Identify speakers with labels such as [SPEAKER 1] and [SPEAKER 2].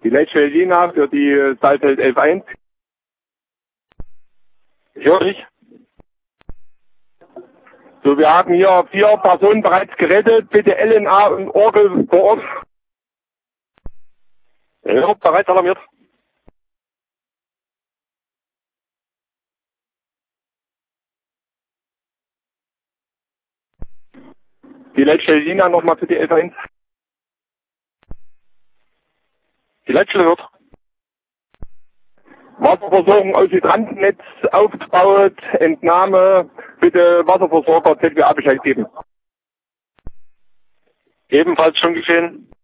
[SPEAKER 1] Die letzte Linie für die Saalfeld 11.1.
[SPEAKER 2] Höre ich.
[SPEAKER 1] So, wir haben hier 4 Personen bereits gerettet. Bitte LNA und Orgel vor Ort.
[SPEAKER 2] Ja, bereits alarmiert.
[SPEAKER 1] Die letzte Linie nochmal für die 11.1.
[SPEAKER 2] Die letzte hört.
[SPEAKER 1] Wasserversorgung aus Hydrantennetz aufgebaut. Entnahme. Bitte Wasserversorger ZWA Bescheid geben.
[SPEAKER 2] Ebenfalls schon geschehen.